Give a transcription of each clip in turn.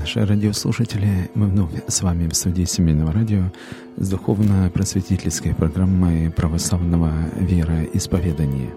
наши радиослушатели, мы вновь с вами в студии Семейного радио с духовно-просветительской программой православного вероисповедания.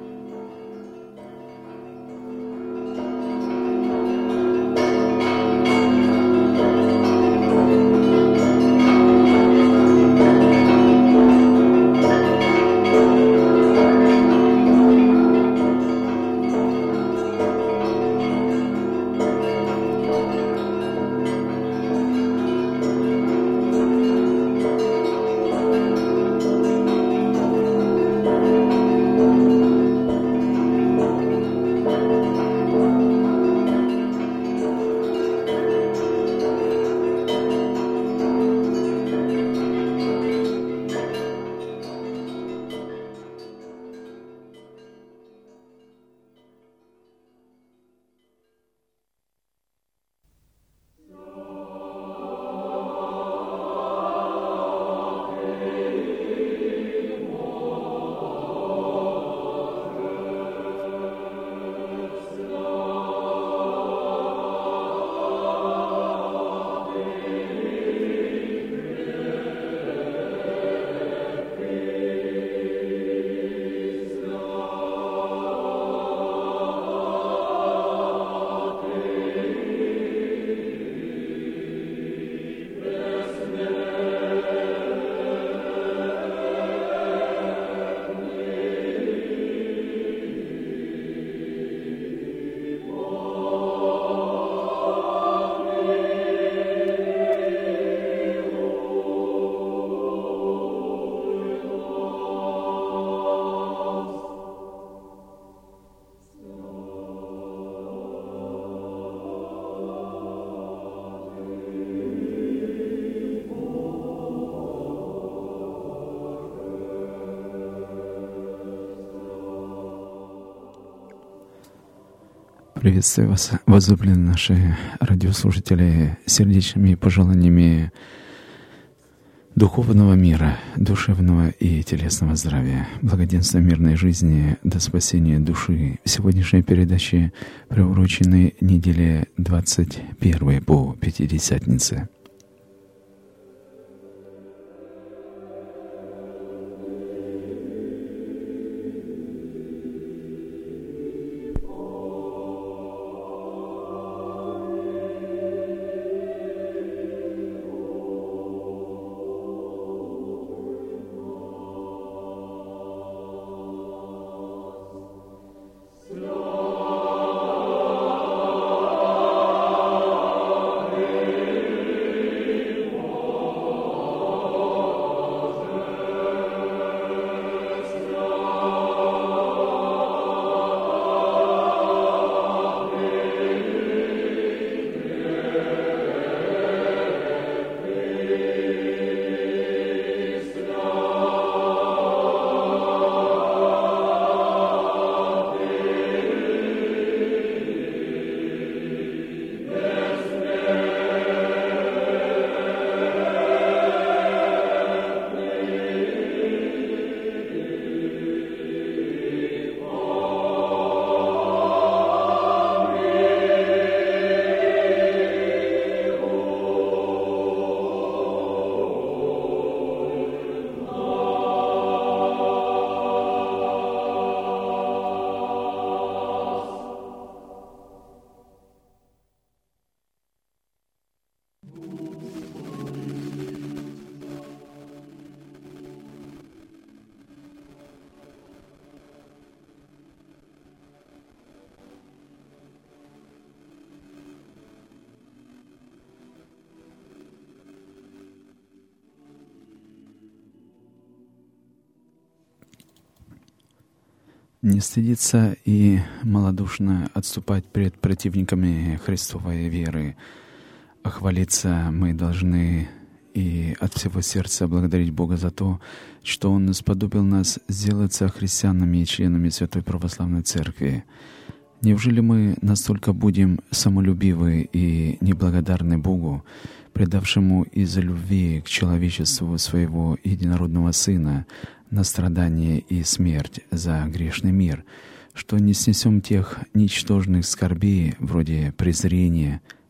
Приветствую вас, возлюбленные наши радиослушатели, сердечными пожеланиями духовного мира, душевного и телесного здравия, благоденствия, мирной жизни до спасения души. В сегодняшней передаче приурочены неделе 21 по Пятидесятнице. Не стыдиться и малодушно отступать перед противниками Христовой веры. А хвалиться мы должны и от всего сердца благодарить Бога за то, что Он сподобил нас сделаться христианами и членами Святой Православной Церкви. Неужели мы настолько будем самолюбивы и неблагодарны Богу, предавшему из-за любви к человечеству своего единородного Сына на страдание и смерть за грешный мир, что не снесем тех ничтожных скорбей, вроде презрения,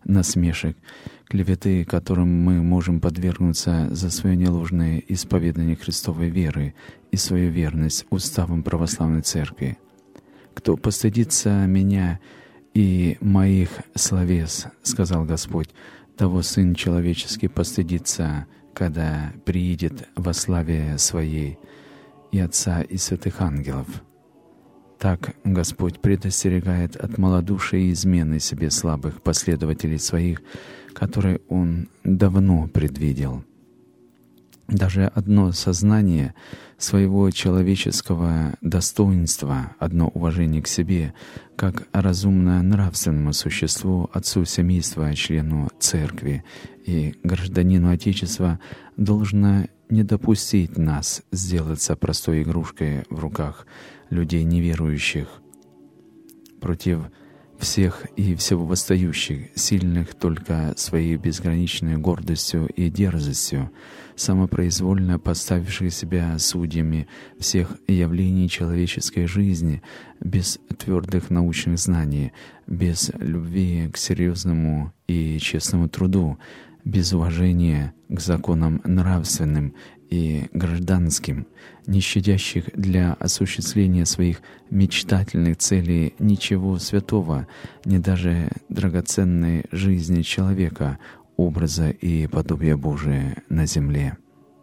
насмешек, клеветы, которым мы можем подвергнуться за свое неложное исповедание Христовой веры и свою верность уставам православной церкви. «Кто постыдится меня и моих словес, — сказал Господь, — того Сын Человеческий постыдится, когда приидет во славе Своей и Отца и святых ангелов». Так Господь предостерегает от малодушия и измены себе слабых последователей Своих, которые Он давно предвидел. Даже одно сознание своего человеческого достоинства, одно уважение к себе, как разумно-нравственному существу, отцу семейства, члену церкви и гражданину Отечества, должно не допустить нас сделаться простой игрушкой в руках людей неверующих, против всех и всего восстающих, сильных только своей безграничной гордостью и дерзостью, самопроизвольно поставивших себя судьями всех явлений человеческой жизни, без твердых научных знаний, без любви к серьезному и честному труду, без уважения к законам нравственным и гражданским, не щадящих для осуществления своих мечтательных целей ничего святого, ни даже драгоценной жизни человека, образа и подобия Божия на земле.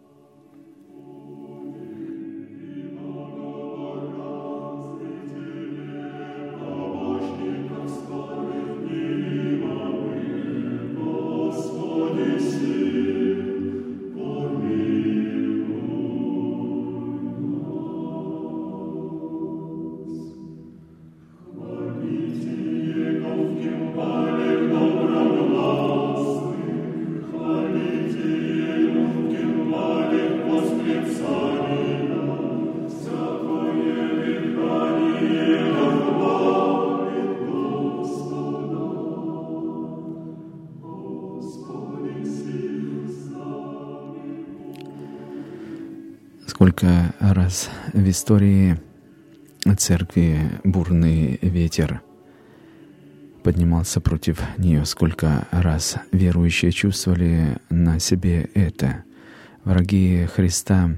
Сколько раз в истории церкви бурный ветер поднимался против нее, сколько раз верующие чувствовали на себе это. Враги Христа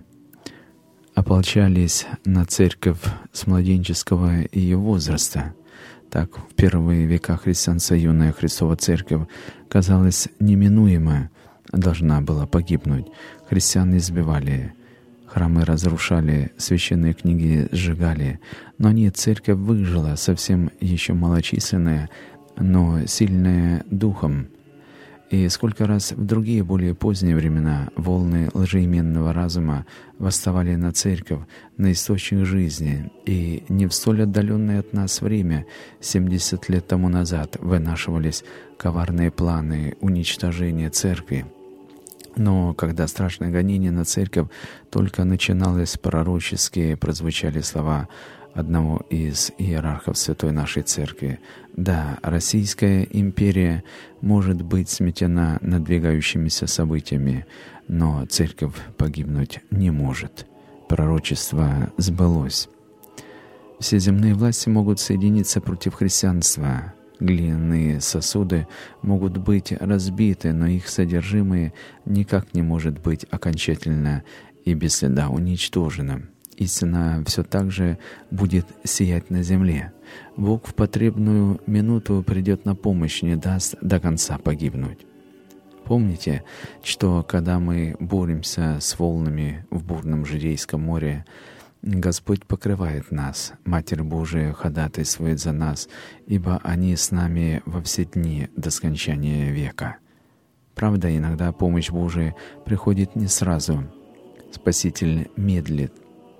ополчались на церковь с младенческого ее возраста. Так в первые века христианства юная Христова церковь, казалось, неминуемо должна была погибнуть. Христиан избивали, храмы разрушали, священные книги сжигали. Но нет, церковь выжила, совсем еще малочисленная, но сильная духом. И сколько раз в другие более поздние времена волны лжеименного разума восставали на церковь, на источник жизни, и не в столь отдаленное от нас время, 70 лет тому назад, вынашивались коварные планы уничтожения церкви. Но когда страшное гонение на церковь только начиналось, пророчески прозвучали слова одного из иерархов Святой нашей Церкви: «Да, Российская империя может быть сметена надвигающимися событиями, но Церковь погибнуть не может». Пророчество сбылось. Все земные власти могут соединиться против христианства. Глиняные сосуды могут быть разбиты, но их содержимое никак не может быть окончательно и без следа уничтоженным. Истина все так же будет сиять на земле. Бог в потребную минуту придет на помощь, не даст до конца погибнуть. Помните, что когда мы боремся с волнами в бурном Жидейском море, Господь покрывает нас, Матерь Божия ходатайствует за нас, ибо они с нами во все дни до скончания века. Правда, иногда помощь Божия приходит не сразу. Спаситель медлит.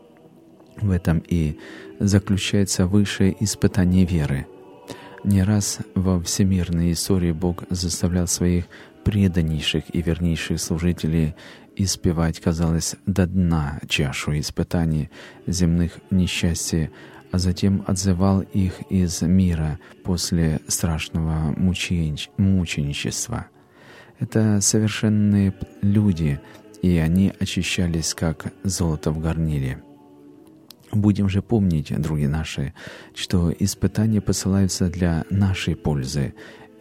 В этом и заключается высшее испытание веры. Не раз во всемирной истории Бог заставлял своих преданнейших и вернейших служителей испевать, казалось, до дна чашу испытаний земных несчастий, а затем отзывал их из мира после страшного мученичества. Это совершенные люди, и они очищались, как золото в горниле. Будем же помнить, други наши, что испытания посылаются для нашей пользы,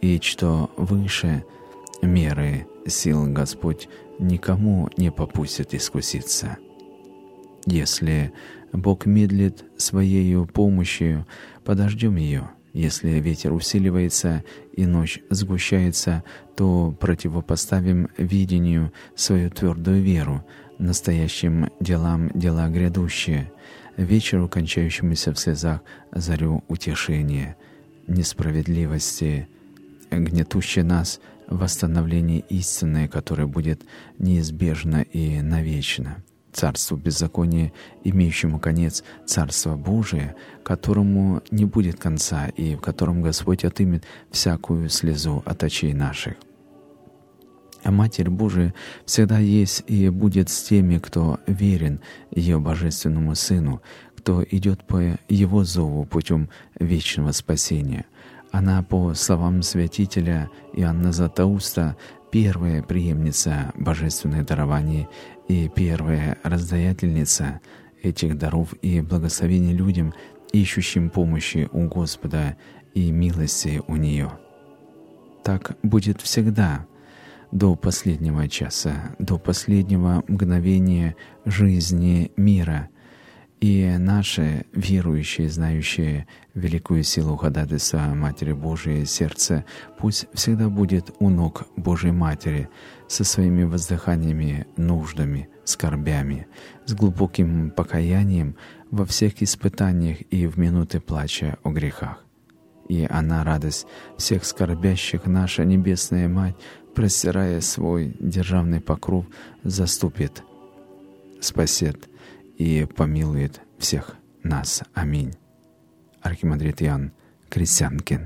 и что выше меры сил Господь никому не попустит искуситься. Если Бог медлит Своею помощью, подождем ее. Если ветер усиливается и ночь сгущается, то противопоставим видению свою твердую веру, настоящим делам дела грядущие, вечеру, кончающемуся в слезах, зарю утешения, несправедливости, гнетущей нас, восстановление истинное, которое будет неизбежно и навечно. Царству беззакония, имеющему конец, Царство Божие, которому не будет конца, и в котором Господь отымет всякую слезу от очей наших. А Матерь Божия всегда есть и будет с теми, кто верен Ее Божественному Сыну, кто идет по Его зову путем вечного спасения. Она, по словам святителя Иоанна Златоуста, первая преемница божественных дарований и первая раздаятельница этих даров и благословений людям, ищущим помощи у Господа и милости у Нее. Так будет всегда, до последнего часа, до последнего мгновения жизни мира. И наши верующие, знающие великую силу ходатайства Матери Божией сердце, пусть всегда будет у ног Божьей Матери со своими воздыханиями, нуждами, скорбями, с глубоким покаянием во всех испытаниях и в минуты плача о грехах. И она, радость всех скорбящих, наша Небесная Мать, простирая свой державный покров, заступит, спасет и помилует всех нас. Аминь. Архимандрит Иоанн Крестьянкин.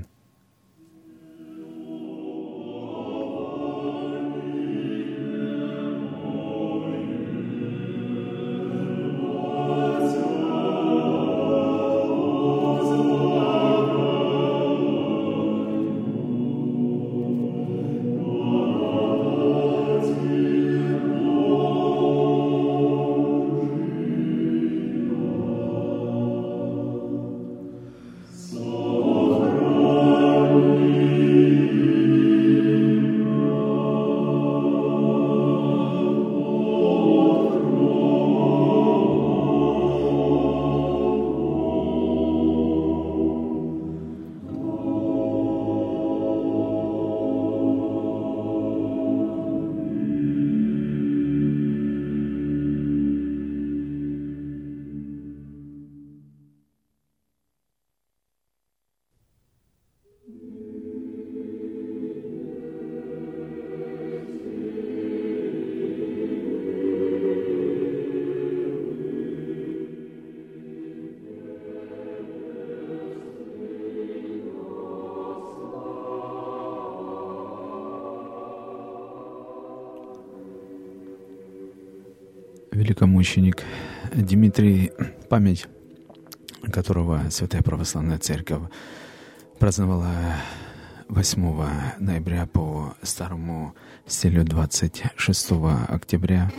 Великомученик Дмитрий, память которого Святая Православная Церковь праздновала 8 ноября по старому стилю 26 октября.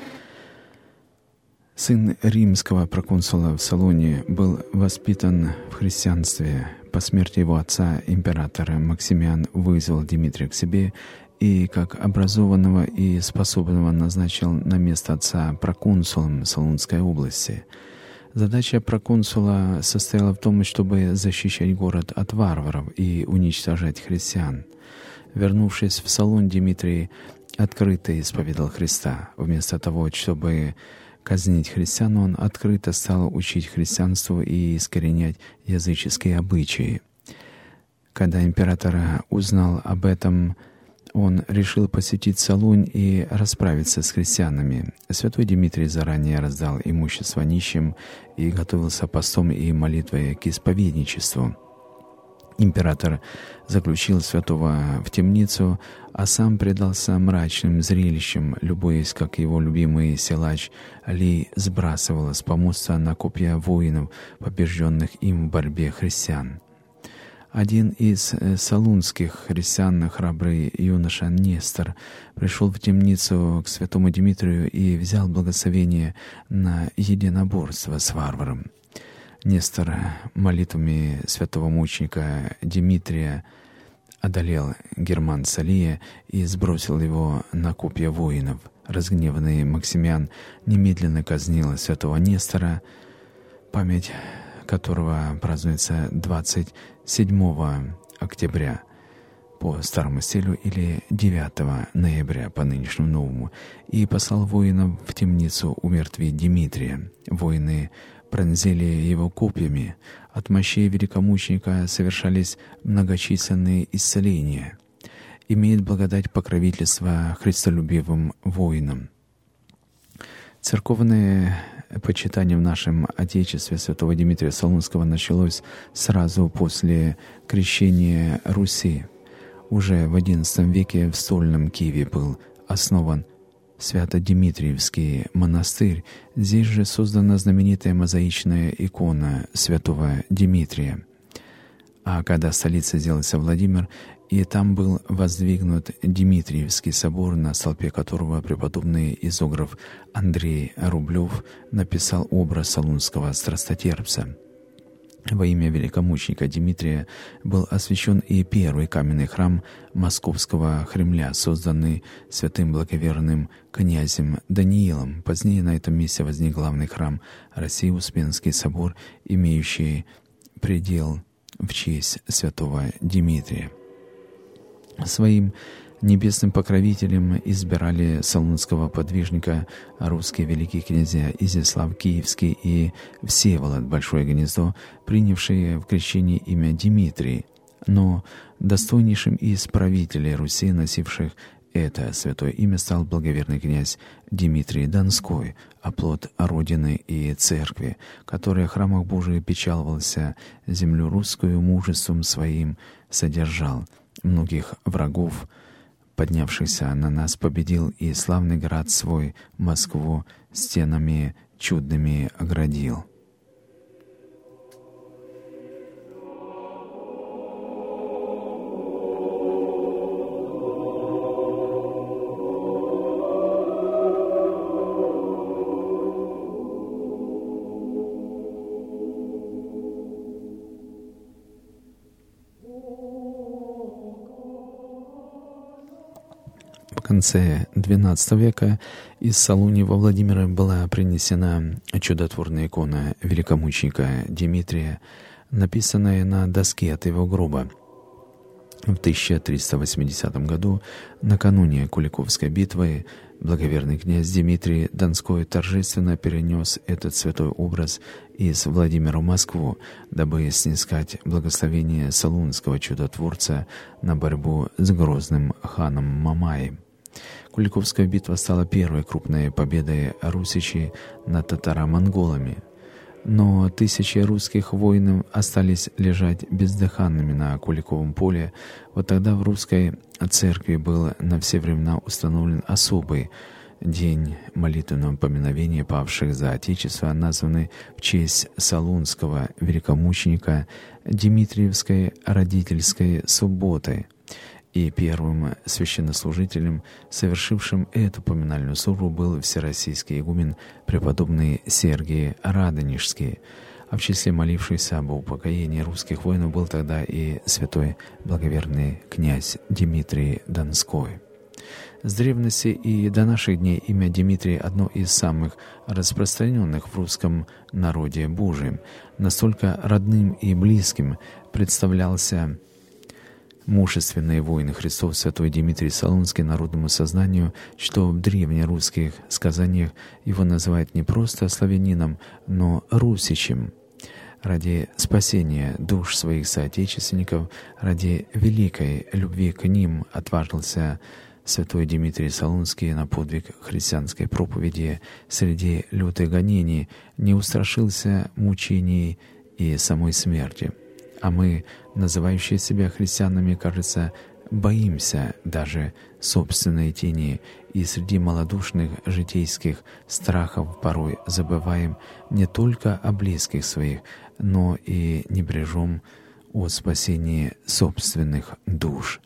Сын римского проконсула в Салоне был воспитан в христианстве. По смерти его отца император Максимиан вызвал Дмитрия к себе и как образованного и способного назначил на место отца проконсулом Солунской области. Задача проконсула состояла в том, чтобы защищать город от варваров и уничтожать христиан. Вернувшись в Солун, Дмитрий открыто исповедал Христа. Вместо того, чтобы казнить христиан, он открыто стал учить христианству и искоренять языческие обычаи. Когда император узнал об этом, он решил посетить Солунь и расправиться с христианами. Святой Дмитрий заранее раздал имущество нищим и готовился постом и молитвой к исповедничеству. Император заключил святого в темницу, а сам предался мрачным зрелищам, любуясь, как его любимый силач Ли сбрасывал с помоста на копья воинов, побежденных им в борьбе христиан. Один из солунских христиан, храбрый юноша Нестор, пришел в темницу к святому Дмитрию и взял благословение на единоборство с варваром. Нестор молитвами святого мученика Дмитрия одолел германца Лия и сбросил его на копья воинов. Разгневанный Максимиан немедленно казнил святого Нестора, память которого празднуется 27 октября по старому стилю или 9 ноября по нынешнему новому, и послал воинов в темницу умертвить Димитрия. Воины пронзили его копьями. От мощей великомученика совершались многочисленные исцеления. Имеет благодать покровительства христолюбивым воинам. Церковное почитание в нашем Отечестве святого Димитрия Солунского началось сразу после крещения Руси. Уже в XI веке в стольном Киеве был основан Свято-Димитриевский монастырь. Здесь же создана знаменитая мозаичная икона святого Димитрия. А когда столицей сделался Владимир, и там был воздвигнут Димитриевский собор, на столпе которого преподобный изограф Андрей Рублев написал образ солунского страстотерпца. Во имя великомученика Димитрия был освящен и первый каменный храм Московского Кремля, созданный святым благоверным князем Даниилом. Позднее на этом месте возник главный храм России Успенский собор, имеющий предел в честь святого Димитрия. Своим небесным покровителем избирали солунского подвижника русские великие князья Изяслав Киевский и Всеволод Большое Гнездо, принявшие в крещении имя Димитрий, но достойнейшим из правителей Руси, носивших это святое имя, стал благоверный князь Димитрий Донской, оплот Родины и Церкви, который о храмах Божиих печаловался, землю русскую мужеством своим содержал, многих врагов, поднявшихся на нас, победил, и славный град свой, Москву, стенами чудными оградил. В конце XII века из Солуни во Владимира была принесена чудотворная икона великомученика Димитрия, написанная на доске от его гроба. В 1380 году, накануне Куликовской битвы, благоверный князь Димитрий Донской торжественно перенес этот святой образ из Владимира в Москву, дабы снискать благословение солунского чудотворца на борьбу с грозным ханом Мамаем. Куликовская битва стала первой крупной победой русичей над татаро-монголами. Но тысячи русских воинов остались лежать бездыханными на Куликовом поле. Вот тогда в русской церкви был на все времена установлен особый день молитвенного поминовения павших за Отечество, названный в честь солунского великомученика Димитриевской родительской субботы. И первым священнослужителем, совершившим эту поминальную службу, был всероссийский игумен преподобный Сергий Радонежский. А в числе молившихся об упокоении русских воинов был тогда и святой благоверный князь Димитрий Донской. С древности и до наших дней имя Димитрий одно из самых распространенных в русском народе Божием. Настолько родным и близким представлялся мужественный воин Христов святой Димитрий Солунский народному сознанию, что в древнерусских сказаниях его называют не просто славянином, но русичем. Ради спасения душ своих соотечественников, ради великой любви к ним отважился святой Димитрий Солунский на подвиг христианской проповеди среди лютых гонений, не устрашился мучений и самой смерти. А мы, называющие себя христианами, кажется, боимся даже собственной тени, и среди малодушных житейских страхов порой забываем не только о близких своих, но и не брежем о спасении собственных душ.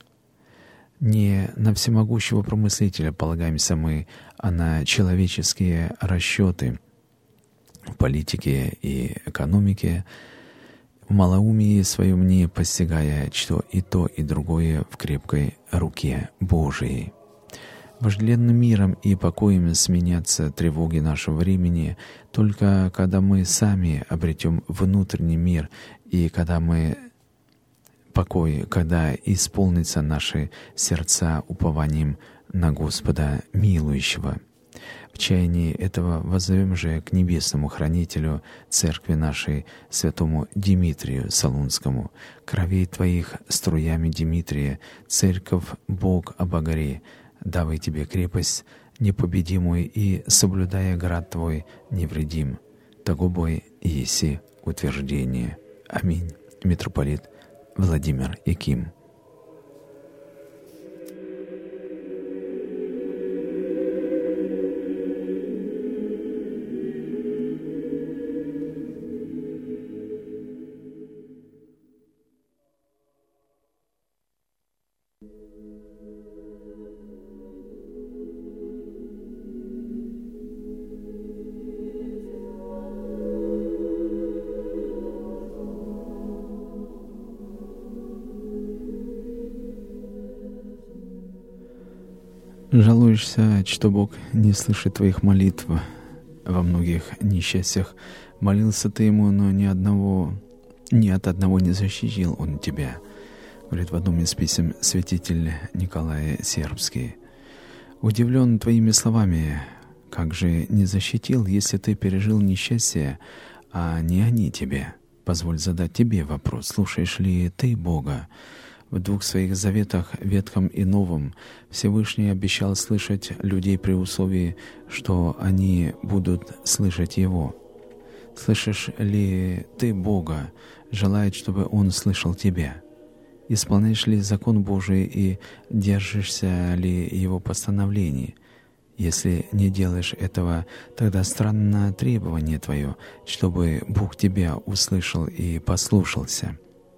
Не на всемогущего промыслителя полагаемся мы, а на человеческие расчеты в политике и экономике. в малоумии своем не постигая, что и то, и другое в крепкой руке Божией. Вожделенным миром и покоем сменятся тревоги нашего времени только когда мы сами обретем внутренний мир и когда мы покой, когда исполнятся наши сердца упованием на Господа милующего. В чаянии этого воззовем же к небесному хранителю церкви нашей, святому Димитрию Солунскому: кровей Твоих струями Димитрия, церковь Бог обогри, давай Тебе крепость непобедимую и, соблюдая град Твой, невредим. Того бой еси утверждение. Аминь. Митрополит Владимир Яким. Жалуешься, что Бог не слышит твоих молитв. Во многих несчастьях молился ты Ему, но ни от одного не защитил Он тебя. Говорит в одном из писем святитель Николай Сербский. Удивлен твоими словами, как же не защитил, если ты пережил несчастье, а не они тебе? Позволь задать тебе вопрос: слушаешь ли ты Бога? В двух своих заветах, Ветхом и Новом, Всевышний обещал слышать людей при условии, что они будут слышать Его. Слышишь ли ты Бога, желает, чтобы Он слышал тебя? Исполняешь ли закон Божий и держишься ли Его постановлений? Если не делаешь этого, тогда странно требование твое, чтобы Бог тебя услышал и послушался.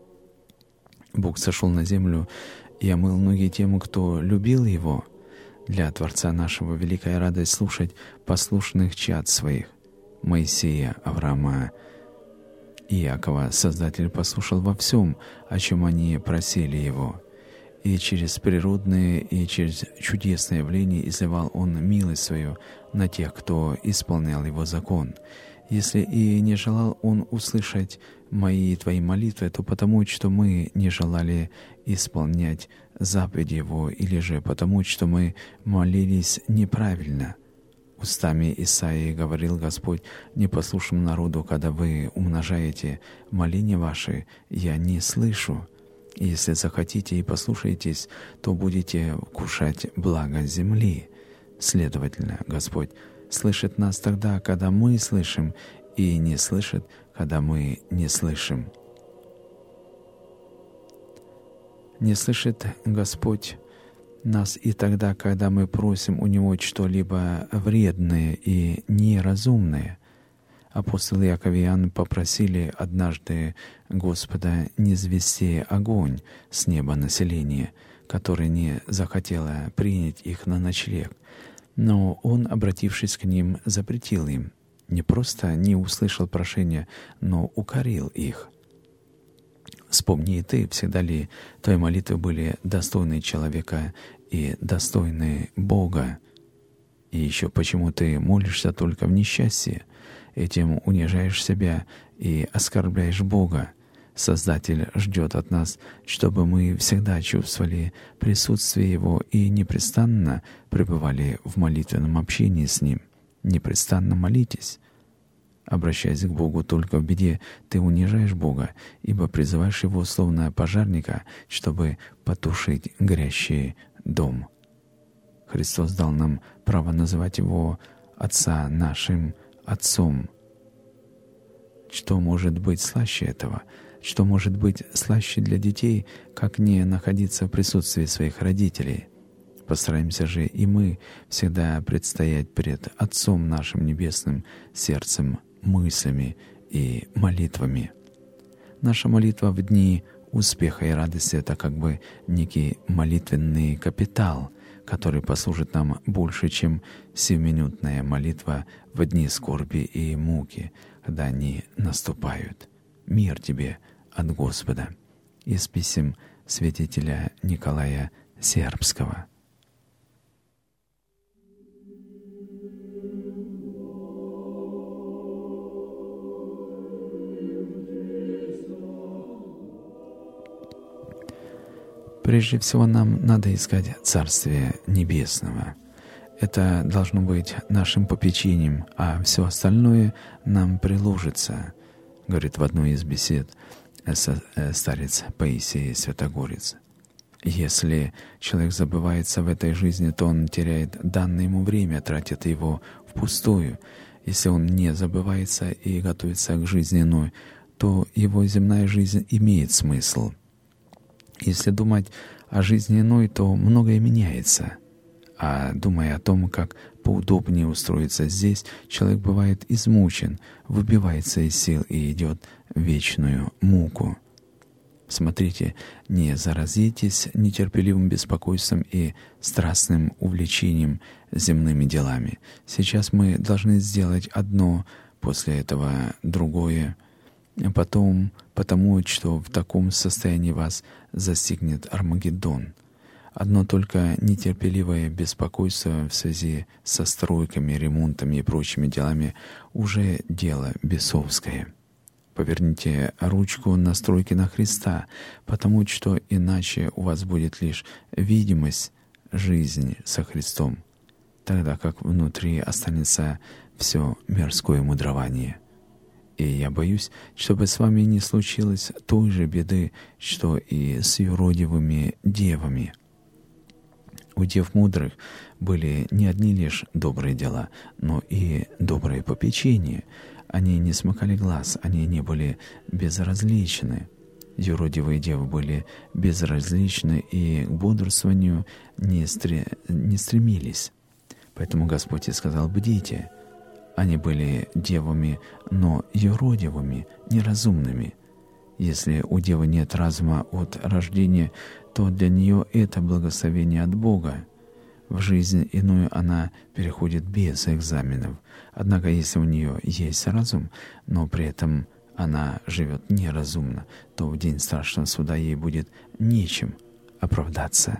Бог сошел на землю и омыл ноги тем, кто любил Его. Для Творца нашего великая радость слушать послушных чад своих. Моисея, Авраама и Иакова Создатель послушал во всем, о чем они просили Его. И через природные, и через чудесные явления изливал Он милость свою на тех, кто исполнял Его закон. Если и не желал Он услышать мои и твои молитвы, то потому, что мы не желали исполнять заповеди Его, или же потому, что мы молились неправильно. Устами Исаии говорил Господь непослушному народу: когда вы умножаете моления ваши, я не слышу. И если захотите и послушаетесь, то будете вкушать благо земли. Следовательно, Господь слышит нас тогда, когда мы слышим, и не слышит, когда мы не слышим. Не слышит Господь нас и тогда, когда мы просим у Него что-либо вредное и неразумное. Апостол Иаков и Иоанн попросили однажды Господа низвести огонь с неба населения, которое не захотело принять их на ночлег. Но Он, обратившись к ним, запретил им. Не просто не услышал прошения, но укорил их. Вспомни и ты, всегда ли твои молитвы были достойны человека и достойны Бога? И еще почему ты молишься только в несчастье? Этим унижаешь себя и оскорбляешь Бога. Создатель ждет от нас, чтобы мы всегда чувствовали присутствие Его и непрестанно пребывали в молитвенном общении с Ним. Непрестанно молитесь. Обращаясь к Богу только в беде, ты унижаешь Бога, ибо призываешь Его словно пожарника, чтобы потушить горящий дом. Христос дал нам право называть Его Отца нашим Отцом. Что может быть слаще этого? Что может быть слаще для детей, как не находиться в присутствии своих родителей? Постараемся же и мы всегда предстоять перед Отцом нашим Небесным сердцем, мыслями и молитвами. Наша молитва в дни успеха и радости — это как бы некий молитвенный капитал, который послужит нам больше, чем сиюминутная молитва в дни скорби и муки, когда они наступают. Мир тебе от Господа. Из писем святителя Николая Сербского. Прежде всего нам надо искать Царствие Небесного. Это должно быть нашим попечением, а все остальное нам приложится, говорит в одной из бесед старец Паисий Святогорец. Если человек забывается в этой жизни, то он теряет данное ему время, тратит его впустую. Если он не забывается и готовится к жизни иной, то его земная жизнь имеет смысл. Если думать о жизни иной, то многое меняется. А думая о том, как поудобнее устроиться здесь, человек бывает измучен, выбивается из сил и идет в вечную муку. Смотрите, не заразитесь нетерпеливым беспокойством и страстным увлечением земными делами. Сейчас мы должны сделать одно, после этого другое, потом потому, что в таком состоянии вас застигнет Армагеддон. Одно только нетерпеливое беспокойство в связи со стройками, ремонтами и прочими делами уже дело бесовское. Поверните ручку настройки на Христа, потому что иначе у вас будет лишь видимость жизни со Христом, тогда как внутри останется все мирское мудрование. И я боюсь, чтобы с вами не случилось той же беды, что и с юродивыми девами. У дев мудрых были не одни лишь добрые дела, но и доброе попечение. Они не смыкали глаз, они не были безразличны. Юродивые девы были безразличны и к бодрствованию не стремились. Поэтому Господь и сказал: «Бдите». Они были девами, но юродивыми, неразумными. Если у девы нет разума от рождения, то для нее это благословение от Бога. В жизнь иную она переходит без экзаменов. Однако, если у нее есть разум, но при этом она живет неразумно, то в день страшного суда ей будет нечем оправдаться.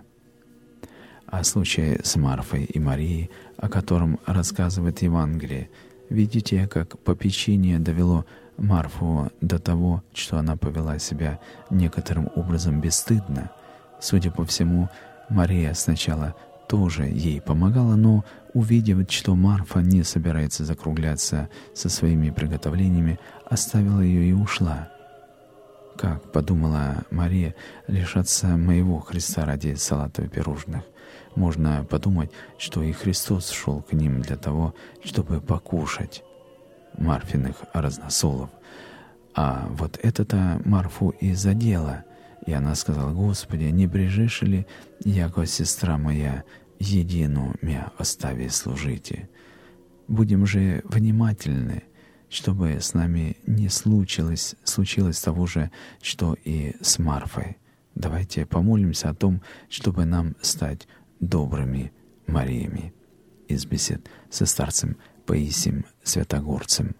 О случае с Марфой и Марией, о котором рассказывает Евангелие, видите, как попечение довело Марфу до того, что она повела себя некоторым образом бесстыдно. Судя по всему, Мария сначала тоже ей помогала, но, увидев, что Марфа не собирается закругляться со своими приготовлениями, оставила ее и ушла. Как, подумала Мария, лишаться моего Христа ради салатов и пирожных? Можно подумать, что и Христос шел к ним для того, чтобы покушать Марфиных разносолов. А вот это-то Марфу и задело. И она сказала: «Господи, не брежешь ли, яко сестра моя, едину мя остави служите?» Будем же внимательны, чтобы с нами не случилось того же, что и с Марфой. Давайте помолимся о том, чтобы нам стать добрыми Мариями. Из бесед со старцем Паисием Святогорцем.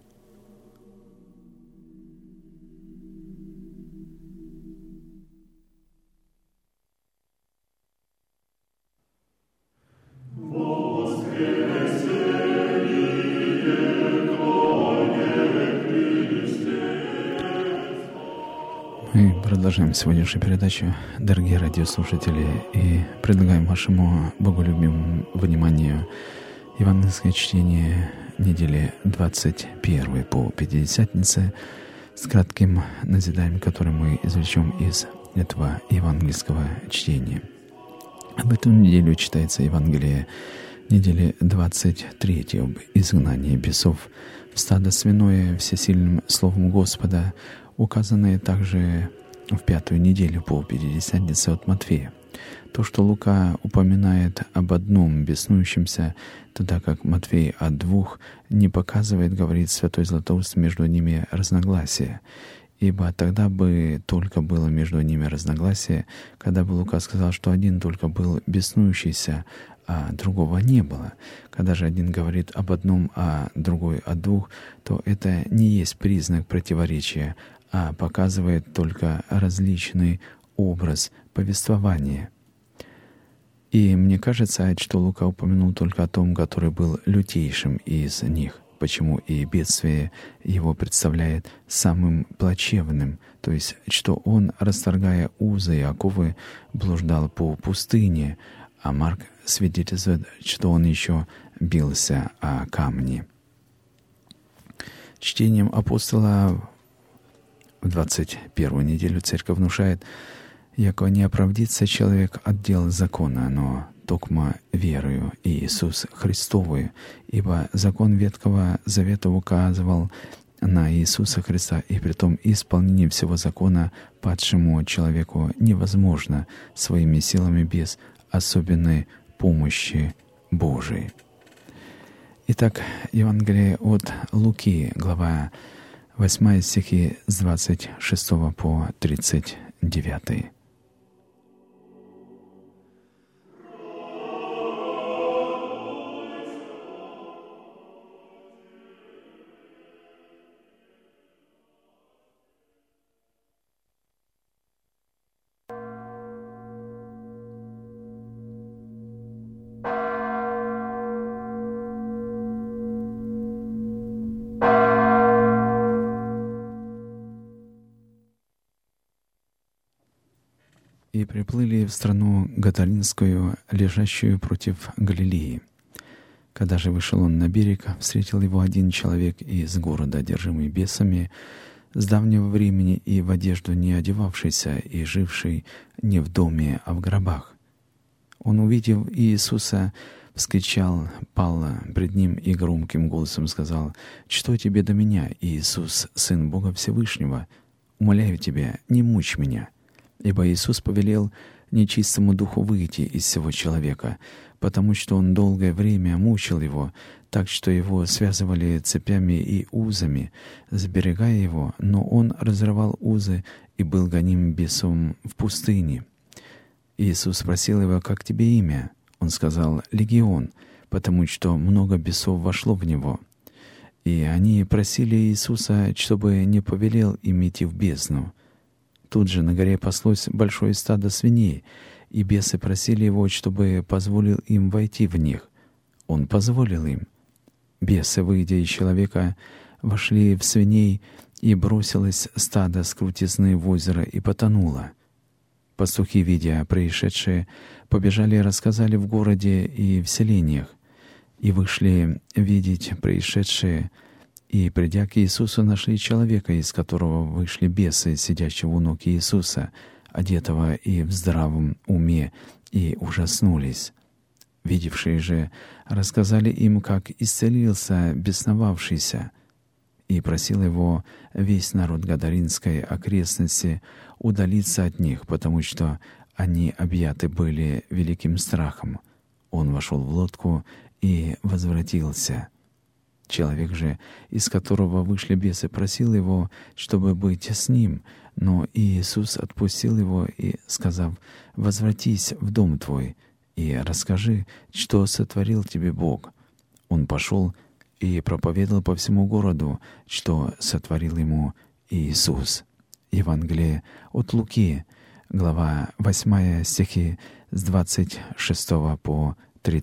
Мы продолжаем сегодняшнюю передачу, дорогие радиослушатели, и предлагаем вашему боголюбимому вниманию евангельское чтение недели 21 по Пятидесятнице с кратким назиданием, которое мы извлечем из этого евангельского чтения. В эту неделю читается Евангелие недели 23 об изгнании бесов в стадо свиное всесильным словом Господа, указанное также в 5-ю неделю по Пятидесятнице от Матфея. То, что Лука упоминает об одном беснующемся, тогда как Матфей о двух, не показывает, говорит святой Златоуст, между ними разногласия. Ибо тогда бы только было между ними разногласие, когда бы Лука сказал, что один только был беснующийся, а другого не было. Когда же один говорит об одном, а другой о двух, то это не есть признак противоречия, а показывает только различный образ повествования. И мне кажется, что Лука упомянул только о том, который был лютейшим из них, почему и бедствие его представляет самым плачевным, то есть, что он, расторгая узы и оковы, блуждал по пустыне, а Марк свидетельствует, что он еще бился о камни. Чтением апостола в 21-ю неделю церковь внушает: «Яко не оправдится человек от дел закона, но токмо верою Иисус Христовую, ибо закон Ветхого Завета указывал на Иисуса Христа, и притом исполнение всего закона падшему человеку невозможно своими силами без особенной помощи Божией». Итак, Евангелие от Луки, глава 8, стихи с 26 по 39. «И приплыли в страну Гадаринскую, лежащую против Галилеи. Когда же вышел он на берег, встретил его один человек из города, одержимый бесами, с давнего времени и в одежду не одевавшийся, и живший не в доме, а в гробах. Он, увидев Иисуса, вскричал, пал пред ним и громким голосом сказал: «Что тебе до меня, Иисус, Сын Бога Всевышнего? Умоляю тебя, не мучь меня». Ибо Иисус повелел нечистому духу выйти из сего человека, потому что он долгое время мучил его, так что его связывали цепями и узами, сберегая его, но он разрывал узы и был гоним бесом в пустыне. Иисус спросил его: «Как тебе имя?» Он сказал: «Легион», потому что много бесов вошло в него. И они просили Иисуса, чтобы не повелел им идти в бездну. Тут же на горе паслось большое стадо свиней, и бесы просили его, чтобы позволил им войти в них. Он позволил им. Бесы, выйдя из человека, вошли в свиней, и бросилось стадо с крутизны в озеро и потонуло. Пастухи, видя происшедшее, побежали и рассказали в городе и в селениях, и вышли видеть происшедшее, и, придя к Иисусу, нашли человека, из которого вышли бесы, сидящего у ног Иисуса, одетого и в здравом уме, и ужаснулись. Видевшие же рассказали им, как исцелился бесновавшийся, и просил его весь народ Гадаринской окрестности удалиться от них, потому что они объяты были великим страхом. Он вошел в лодку и возвратился. Человек же, из которого вышли бесы, просил его, чтобы быть с ним, но Иисус отпустил его и, сказав: «Возвратись в дом твой и расскажи, что сотворил тебе Бог». Он пошел и проповедовал по всему городу, что сотворил ему Иисус. Евангелие от Луки, глава 8, стихи с 26 по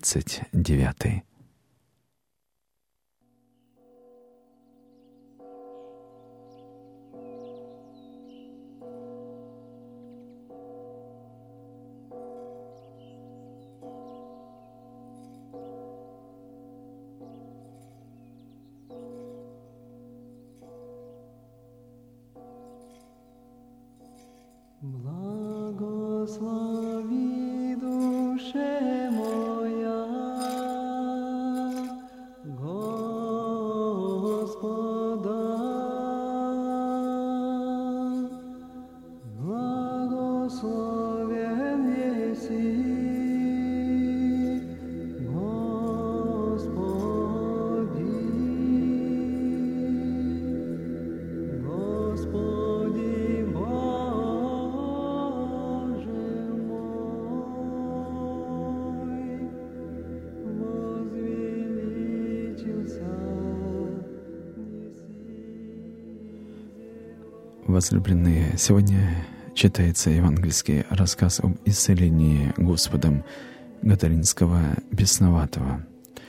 39. Благослови, душе моя, возлюбленные, сегодня читается евангельский рассказ об исцелении Господом Гадаринского бесноватого.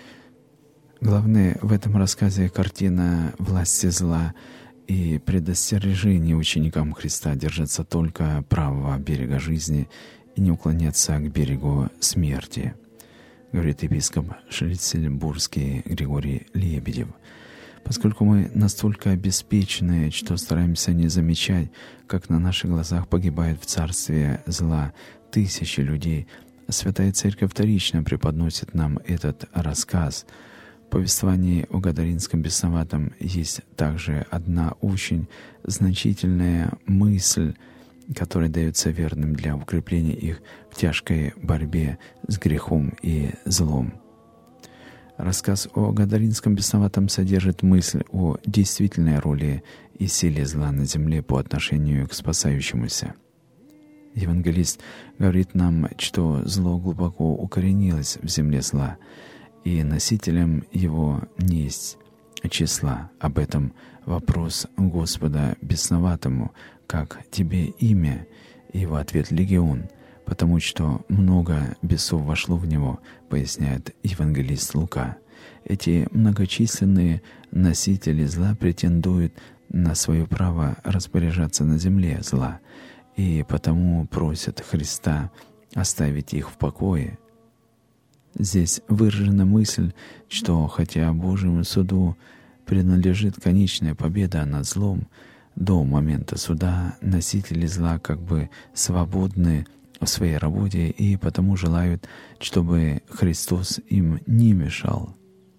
Главное в этом рассказе картина власти зла и предостережение ученикам Христа держаться только правого берега жизни и не уклоняться к берегу смерти, говорит епископ Шлиссельбургский Григорий Лебедев. Поскольку мы настолько обеспечены, что стараемся не замечать, как на наших глазах погибают в царстве зла тысячи людей, Святая Церковь вторично преподносит нам этот рассказ. В повествовании о Гадаринском бесноватом есть также одна очень значительная мысль, которая дается верным для укрепления их в тяжкой борьбе с грехом и злом. Рассказ о Гадаринском бесноватом содержит мысль о действительной роли и силе зла на земле по отношению к спасающемуся. Евангелист говорит нам, что зло глубоко укоренилось в земле зла, и носителем его не есть числа. Об этом вопрос Господа бесноватому: «Как тебе имя?» И его ответ: «Легион, потому что много бесов вошло в него», поясняет евангелист Лука. Эти многочисленные носители зла претендуют на свое право распоряжаться на земле зла, и потому просят Христа оставить их в покое. Здесь выражена мысль, что хотя Божьему суду принадлежит конечная победа над злом, до момента суда носители зла как бы свободны в своей работе и потому желают, чтобы Христос им не мешал.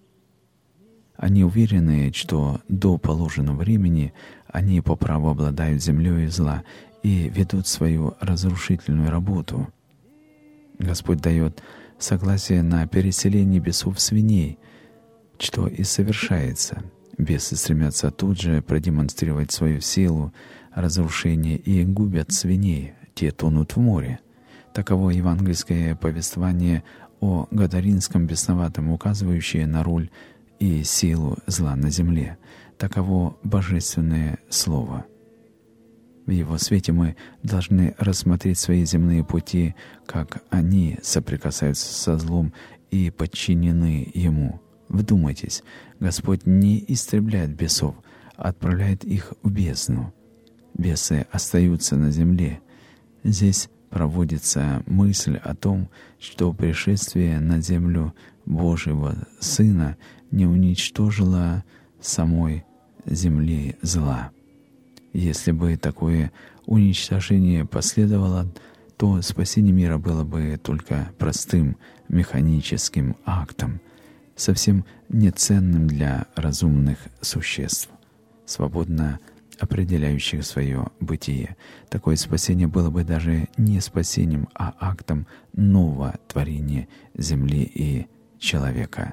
Они уверены, что до положенного времени они по праву обладают землей зла и ведут свою разрушительную работу. Господь дает согласие на переселение бесов в свиней, что и совершается. Бесы стремятся тут же продемонстрировать свою силу разрушения и губят свиней, те тонут в море. Таково евангельское повествование о Гадаринском бесноватом, указывающее на роль и силу зла на земле. Таково божественное слово. В его свете мы должны рассмотреть свои земные пути, как они соприкасаются со злом и подчинены ему. Вдумайтесь, Господь не истребляет бесов, а отправляет их в бездну. Бесы остаются на земле. Здесь проводится мысль о том, что пришествие на землю Божьего Сына не уничтожило самой земли зла. Если бы такое уничтожение последовало, то спасение мира было бы только простым механическим актом, совсем неценным для разумных существ, свободно определяющих свое бытие. Такое спасение было бы даже не спасением, а актом нового творения земли и человека.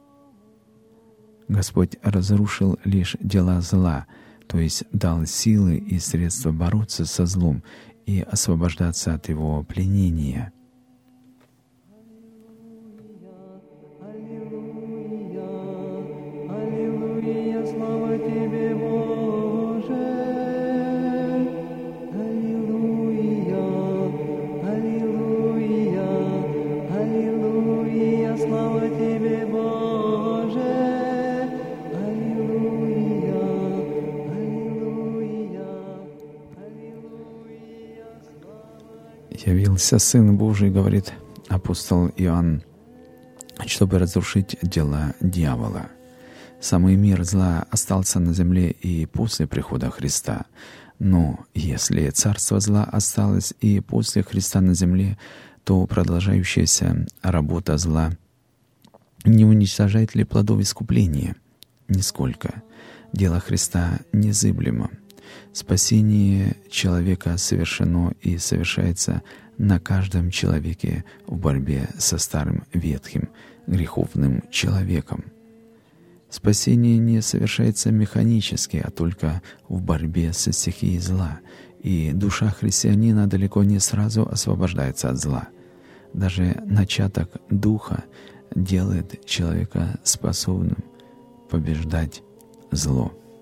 Господь разрушил лишь дела зла, то есть дал силы и средства бороться со злом и освобождаться от его пленения. «Явился Сын Божий, — говорит апостол Иоанн, — чтобы разрушить дела дьявола». Самый мир зла остался на земле и после прихода Христа. Но если царство зла осталось и после Христа на земле, то продолжающаяся работа зла не уничтожает ли плодов искупления? Нисколько. Дело Христа незыблемо. Спасение человека совершено и совершается на каждом человеке в борьбе со старым ветхим греховным человеком. Спасение не совершается механически, а только в борьбе со стихией зла, и душа христианина далеко не сразу освобождается от зла. Даже начаток Духа делает человека способным побеждать зло.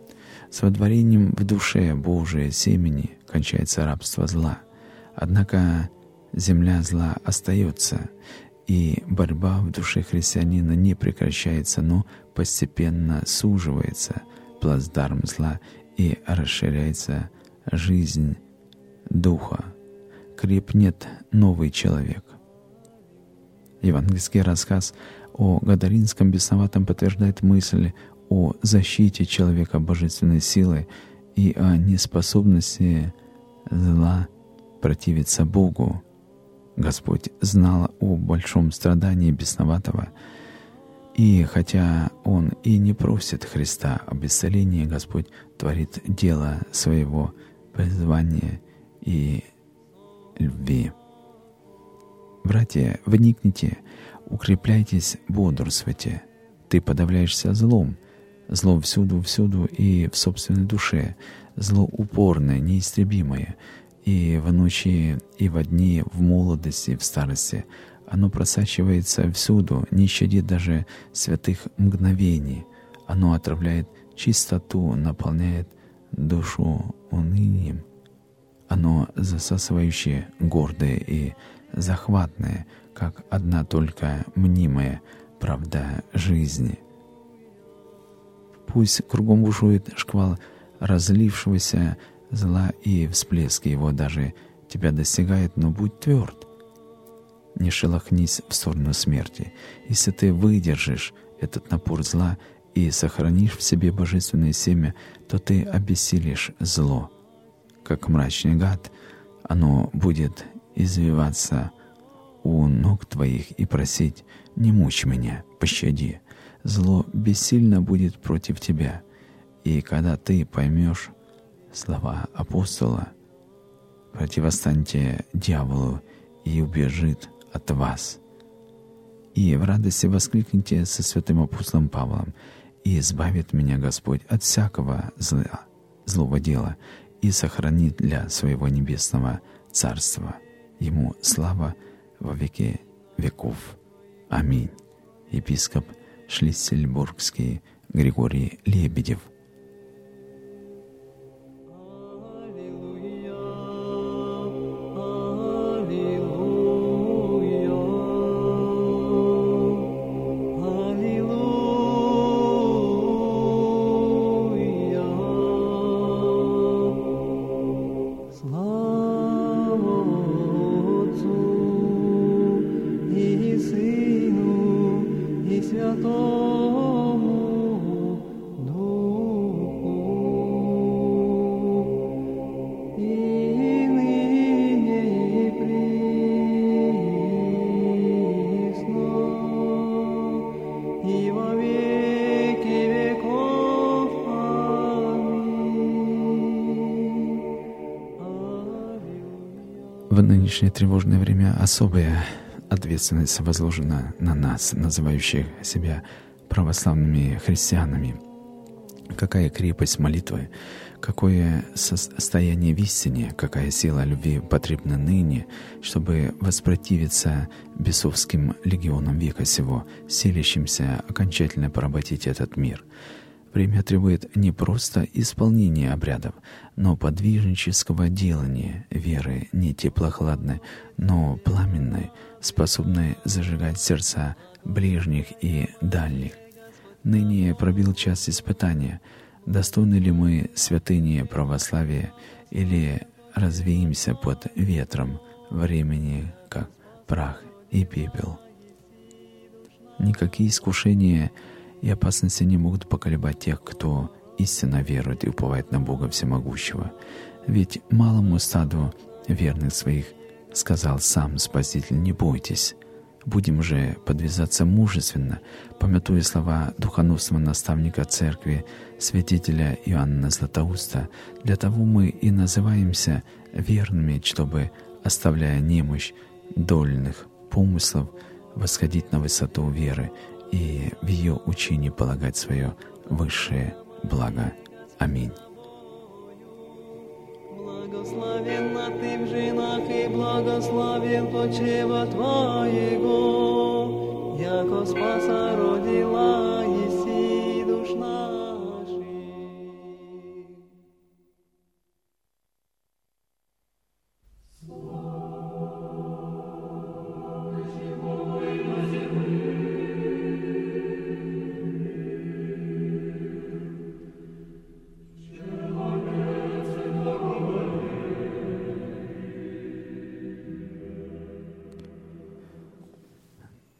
С водворением в душе Божия семени кончается рабство зла. Однако земля зла остается, и борьба в душе христианина не прекращается, но постепенно суживается плацдарм зла и расширяется жизнь духа. Крепнет новый человек. Евангельский рассказ о Гадаринском бесноватом подтверждает мысль о защите человека божественной силой и о неспособности зла противиться Богу. Господь знал о большом страдании бесноватого, и хотя Он и не просит Христа об исцелении, Господь творит дело своего призвания и любви. Братья, вникните, укрепляйтесь, бодрствуйте. Ты подавляешься злом. Зло всюду и в собственной душе. Зло упорное, неистребимое. И в ночи, и во дни, в молодости, в старости. Оно просачивается всюду, не щадит даже святых мгновений. Оно отравляет чистоту, наполняет душу унынием. Оно засасывающее, гордое и захватное, как одна только мнимая правда жизни. Пусть кругом бушует шквал разлившегося зла, и всплески его даже тебя достигают, но будь тверд. Не шелохнись в сторону смерти. Если ты выдержишь этот напор зла и сохранишь в себе божественное семя, то ты обессилишь зло. Как мрачный гад, оно будет извиваться у ног твоих и просить: «Не мучь меня, пощади». Зло бессильно будет против тебя. И когда ты поймешь слова апостола: «Противостаньте дьяволу, и убежит от вас». И в радости воскликните со святым апостолом Павлом: «И избавит меня Господь от всякого злого дела, и сохранит для своего небесного царства. Ему слава во веки веков. Аминь». Епископ Шлиссельбургский Григорий Лебедев. В нынешнее тревожное время особая ответственность возложена на нас, называющих себя православными христианами. Какая крепость молитвы, какое состояние в истине, какая сила любви потребна ныне, чтобы воспротивиться бесовским легионам века сего, селящимся окончательно поработить этот мир. Время требует не просто исполнения обрядов, но подвижнического делания веры, не теплохладной, но пламенной, способной зажигать сердца ближних и дальних. Ныне пробил час испытания. Достойны ли мы святыни православия, или развеемся под ветром времени, как прах и пепел? Никакие искушения и опасности не могут поколебать тех, кто истинно верует и уповает на Бога Всемогущего. Ведь малому стаду верных своих сказал сам Спаситель: «Не бойтесь». Будем же подвязаться мужественно, памятуя слова духоносного наставника церкви, святителя Иоанна Златоуста. Для того мы и называемся верными, чтобы, оставляя немощь дольных помыслов, восходить на высоту веры и в ее учении полагать свое высшее благо. Аминь. Благословенна ты в женах, и благословен плод чрева Твоего, яко спаса родила еси душ наших.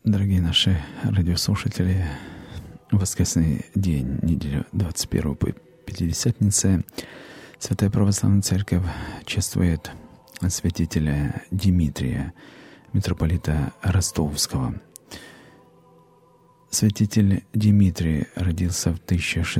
Дорогие наши радиослушатели, воскресный день, неделю 21 по Пятидесятнице, Святая Православная Церковь чествует святителя Димитрия, митрополита Ростовского. Святитель Димитрий родился в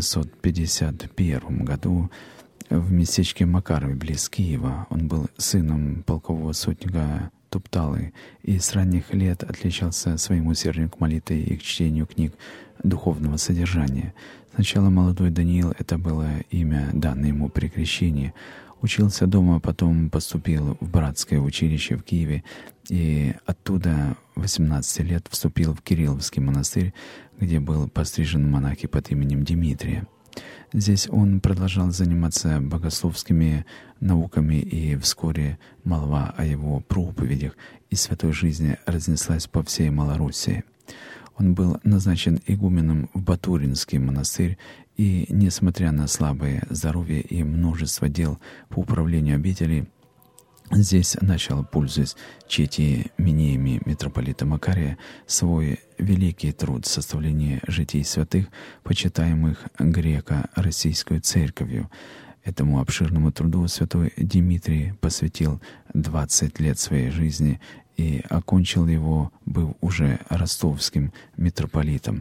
1651 году в местечке Макарове, близ Киева. Он был сыном полкового сотника Тупталы и с ранних лет отличался своим усердием к молитве и к чтению книг духовного содержания. Сначала молодой Даниил — это было имя, данное ему при крещении. Учился дома, потом поступил в братское училище в Киеве и оттуда 18 лет вступил в Кирилловский монастырь, где был пострижен монахи под именем Димитрия. Здесь он продолжал заниматься богословскими науками, и вскоре молва о его проповедях и святой жизни разнеслась по всей Малоруссии. Он был назначен игуменом в Батуринский монастырь, и, несмотря на слабое здоровье и множество дел по управлению обителей, здесь начал, пользуясь четимениями митрополита Макария, свой великий труд составления житий святых, почитаемых греко-российской церковью. Этому обширному труду святой Димитрий посвятил 20 лет своей жизни и окончил его, быв уже ростовским митрополитом.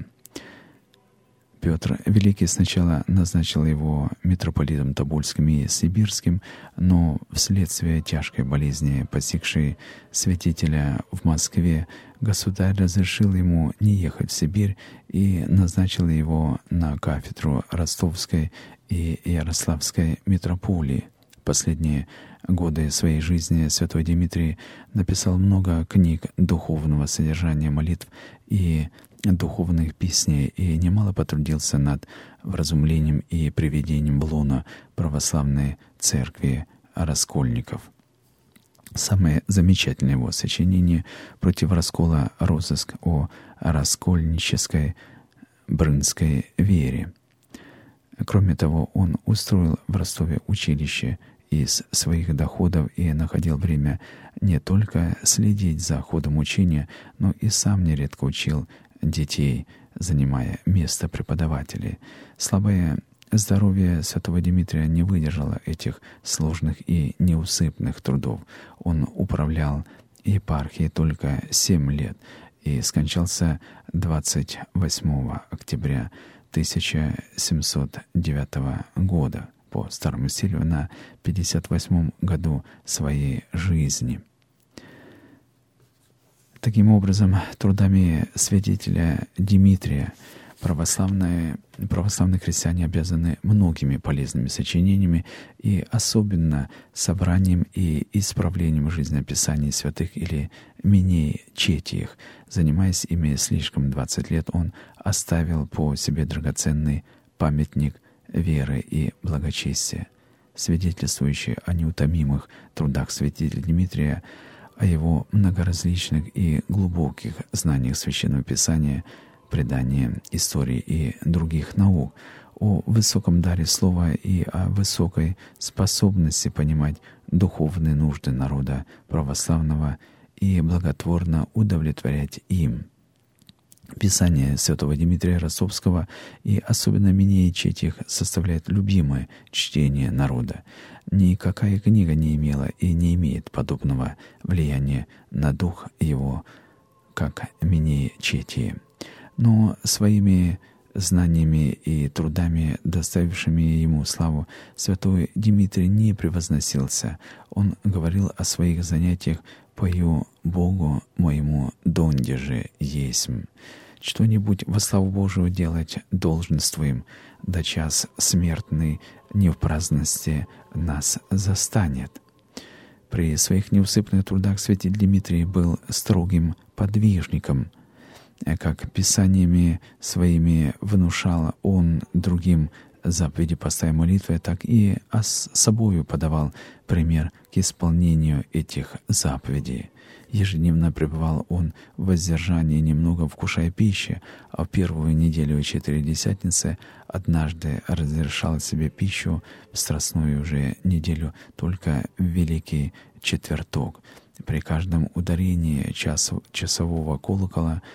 Петр Великий сначала назначил его митрополитом Тобольским и Сибирским, но вследствие тяжкой болезни, постигшей святителя в Москве, государь разрешил ему не ехать в Сибирь и назначил его на кафедру Ростовской и Ярославской митрополии. Последние годы своей жизни святой Димитрий написал много книг духовного содержания, молитв и духовных песней и немало потрудился над вразумлением и приведением в лоно православной церкви раскольников. Самое замечательное его сочинение против раскола — розыск о раскольнической брынской вере. Кроме того, он устроил в Ростове училище из своих доходов и находил время не только следить за ходом учения, но и сам нередко учил детей, занимая место преподавателей. Слабое здоровье святого Димитрия не выдержало этих сложных и неусыпных трудов. Он управлял епархией только 7 лет и скончался 28 октября 1709 года по старому стилю на 58 году своей жизни. Таким образом, трудами святителя Димитрия православные христиане обязаны многими полезными сочинениями и особенно собранием и исправлением жизнеописаний святых или миней четиих. Занимаясь ими слишком 20 лет, он оставил по себе драгоценный памятник веры и благочестия, свидетельствующий о неутомимых трудах святителя Димитрия, о его многоразличных и глубоких знаниях Священного Писания, предания, истории и других наук, о высоком даре слова и о высокой способности понимать духовные нужды народа православного и благотворно удовлетворять им. Писание святого Димитрия Ростовского и особенно минеи четих составляет любимое чтение народа. Никакая книга не имела и не имеет подобного влияния на дух его, как минеи четии. Но своими знаниями и трудами, доставившими ему славу, святой Димитрий не превозносился. Он говорил о своих занятиях: «Пою Богу моему донде же есмь. Что-нибудь во славу Божию делать долженствуем, да час смертный не в праздности нас застанет». При своих неусыпных трудах святитель Димитрий был строгим подвижником. Как писаниями своими внушал он другим заповеди поста и молитвы, так и собою подавал пример к исполнению этих заповедей. Ежедневно пребывал он в воздержании, немного вкушая пищи, а в первую неделю Четыредесятницы однажды разрешал себе пищу, в страстную уже неделю только в Великий Четверток. При каждом ударении часового колокола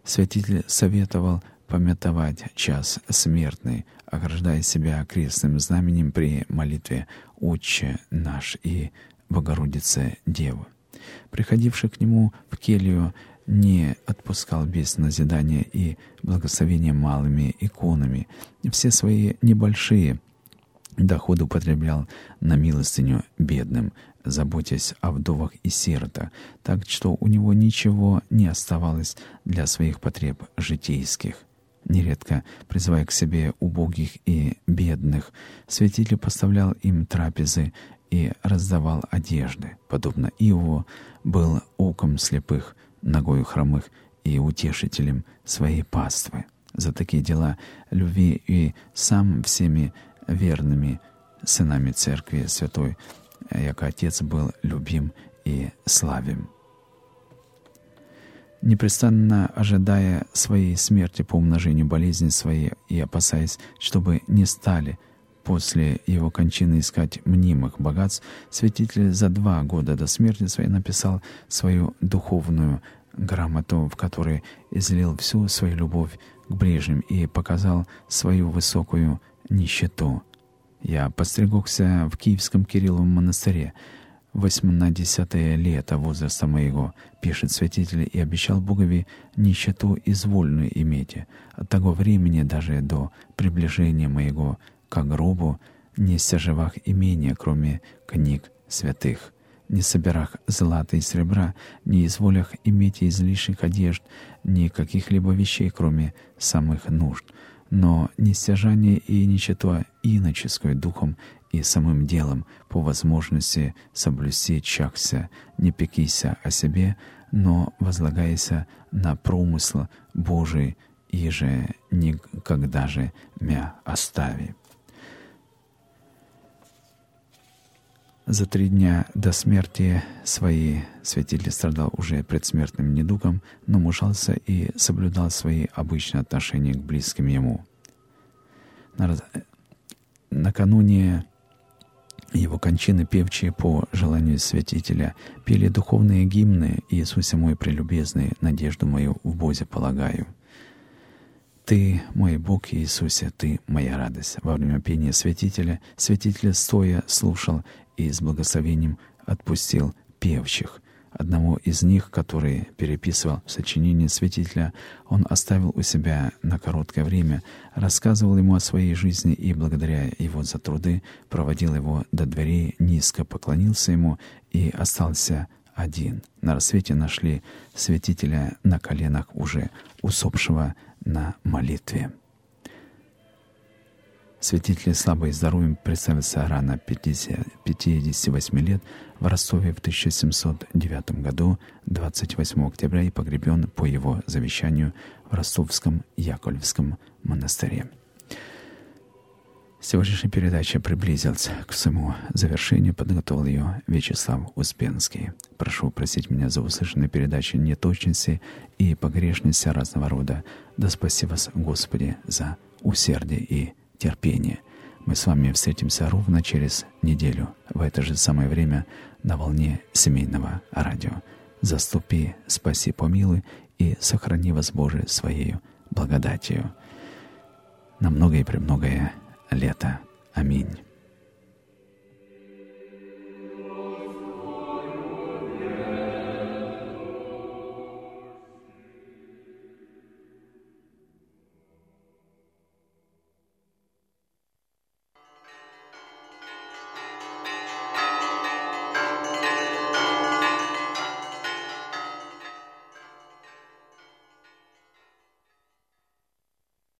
Святитель советовал памятовать час смертный, ограждая себя крестным знаменем при молитве «Отче наш» и «Богородице Дева». Приходивший к нему в келью не отпускал без назидания и благословения малыми иконами. Все свои небольшие доходы употреблял на милостыню бедным, заботясь о вдовах и сиротах, так что у него ничего не оставалось для своих потреб житейских. Нередко, призывая к себе убогих и бедных, святитель поставлял им трапезы и раздавал одежды. Подобно Иову, был оком слепых, ногою хромых и утешителем своей паствы. За такие дела любви и сам всеми верными сынами Церкви Святой, яко Отец был любим и славим. Непрестанно ожидая своей смерти по умножению болезни своей и опасаясь, чтобы не стали после его кончины искать мнимых богатств, святитель за 2 года до смерти своей написал свою духовную грамоту, в которой излил всю свою любовь к ближним и показал свою высокую нищету. «Я постригся в Киевском Кирилловом монастыре 80-е лето возраста моего», пишет святитель, «и обещал Богови нищету извольную иметь. От того времени даже до приближения моего к гробу не стяжевах имения, кроме книг святых, не собирах злата и серебра, не изволях иметь излишних одежд, ни каких-либо вещей, кроме самых нужд, но нестяжание и нищету иноческую духом и самым делом по возможности соблюсти чахся, не пекися о себе, но возлагайся на промысл Божий, и же никогда же мя остави». За 3 дня до смерти своей святитель страдал уже предсмертным недугом, но мужался и соблюдал свои обычные отношения к близким ему. Накануне его кончины певчие по желанию святителя пели духовные гимны «Иисусе мой прелюбезный, надежду мою в Бозе полагаю». «Ты мой Бог, Иисусе, Ты моя радость». Во время пения святитель стоя слушал и с благословением отпустил певчих. Одного из них, который переписывал сочинение святителя, он оставил у себя на короткое время, рассказывал ему о своей жизни и, благодаря его за труды, проводил его до дверей, низко поклонился ему и остался один. На рассвете нашли святителя на коленах уже усопшего на молитве. Святитель слабый и здоровым представился рано 58 лет в Ростове в 1709 году, 28 октября, и погребен по его завещанию в Ростовском Яковлевском монастыре. Сегодняшняя передача приблизилась к своему завершению, подготовил ее Вячеслав Успенский. Прошу простить меня за услышанные передачи неточности и погрешности разного рода. Да спаси вас, Господи, за усердие и терпение. Мы с вами встретимся ровно через неделю в это же самое время на волне семейного радио. Заступи, спаси, помилуй и сохрани вас, Боже, Своею благодатью на многое и премногое лето. Аминь.